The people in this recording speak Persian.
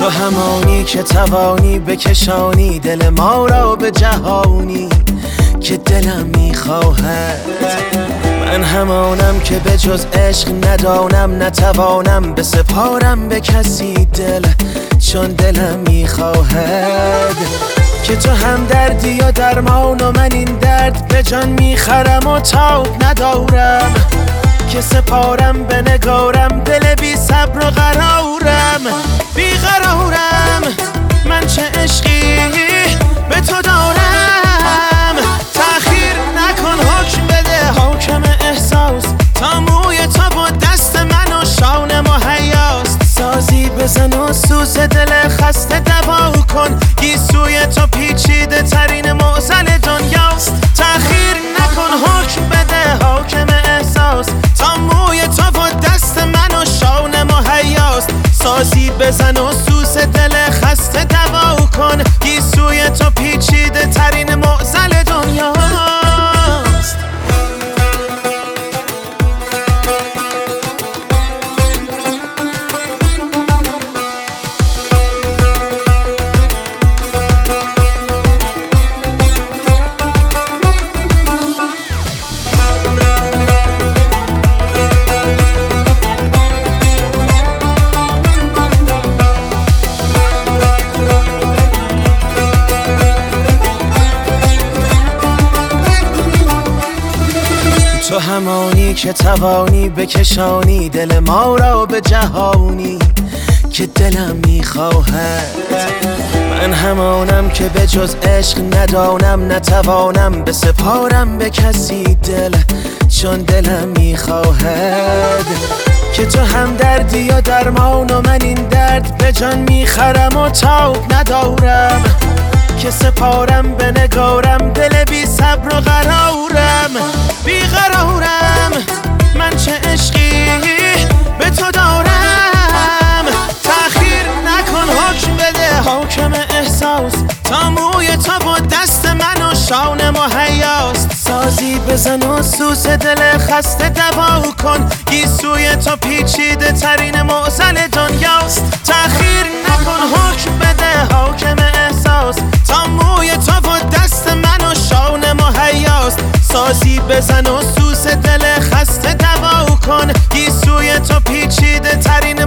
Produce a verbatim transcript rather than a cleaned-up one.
تو همانی که توانی بکشانی دل ما را به جهانی که دلم میخواهد. من همانم که به جز عشق ندانم، نتوانم به سپارم به کسی دل، چون دلم میخواهد که تو هم دردی و درمان و من این درد به جان میخرم و تاب ندارم که سپارم به نگارم دل بی صبر و قرارم. بی قرارم من چه عشقی به تو دارم، تأخیر نکن حکم بده حاکم احساس، تا موی تو با دست من و شانم مهیاست. سازی بزن و سوز دل خسته دوا کن، گیسوی تو پیچیده ترین معضل دنیاست. تأخیر نکن حکم بده حاکم احساس، تا موی تو با دست من و شانم مهیاست. سازی بزن و سوز دل خسته دوا کن، گیسوی تو پیچیده ترین معضل دنیاست. تو همانی که توانی بکشانی دل ما را به جهانی که دلم میخواهد. من همانم که به جز عشق ندانم، نتوانم به سپارم به کسی دل، چون دلم میخواهد که تو هم دردی و درمان و من این درد به جان میخرم و تاب ندارم که سپارم به نگارم دل بی صبر و قرارم. بی قرارم من چه عشقی به تو دارم، تأخیر نکن حکم بده حاکم احساس، تا موی تو با دست من و شانم مهیاست. سازی بزن و سوز دل خسته دوا کن، گیسوی تو پیچیده ترین معضل دنیاست. تأخیر نکن حکم بده حاکم احساس، تا موی تو با دست من و شانم مهیاست. سازی بزن و سوز دل خسته دوا کن، گیسوی تو پیچیده ترین